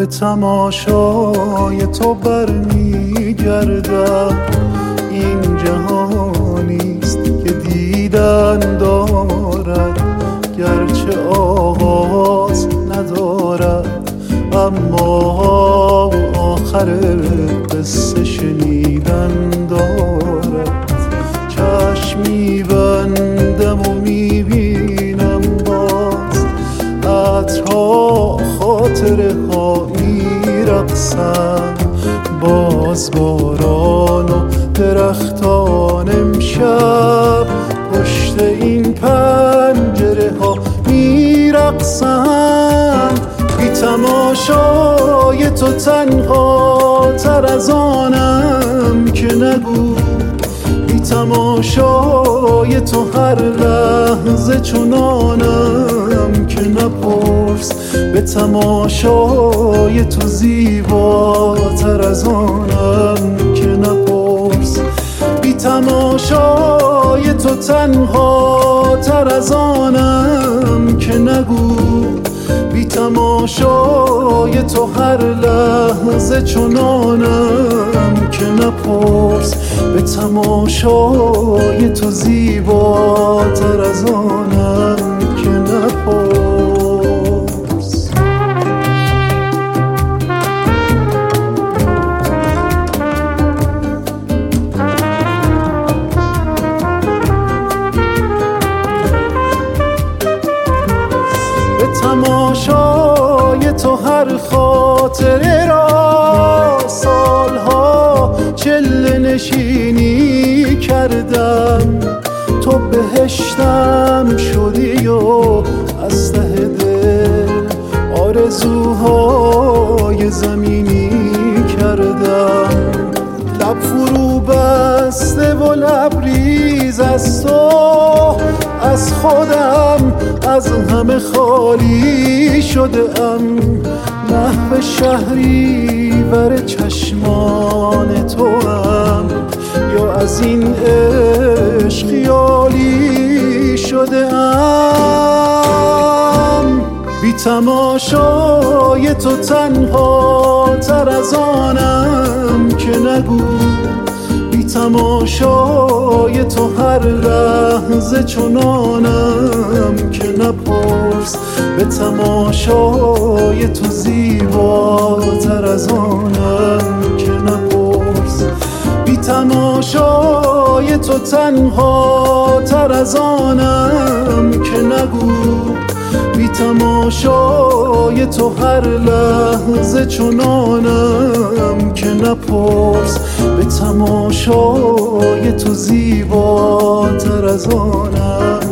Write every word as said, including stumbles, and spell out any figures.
به تماشای تو برمیگردم. این جهانیست که دیدن دارد گرچه آغاز ندارد، اما آخر قصه شنیدن دارد. چشم می‌بندم و می‌بینم باز عطرها خاطره ها می‌رقصن، باز باران و درختان امشب پشت این پنجره ها می‌رقصن. بی تماشای تو تنها تر از آنم که نگو، بی تماشای تو هر لحظه چنانم که نپرس. به تماشای تو زیباتر از آنم که نپرس. بی تماشای تو تنها تر از آنم که نگو، بی تماشای تو هر لحظه چنانم که نپرس. به تماشای تو زیباتر از آنم که نپرس. به تماشای تو هر خاطره را سالها چله نشینی کردم. تو بهشتم شدی و از ته دل آرزوهای زمینی کردم. لب فرو بسته و لبریز از تو، از خودم از همه خالی شده ام. محو شهری بر چشمان تو هم، یا از این عشق خیالی شده ام. بی تماشای تو تنها تر از آنم که نگو، بی تماشای تو هر لحظه چنانم که نپرس. به تماشای تو زیباتر از آنم که نپرس. بی تماشای تو تنها تر از آنم که نگو، بی تماشای تو هر لحظه چنانم که نپرس. به تماشای تو زیباتر از آنم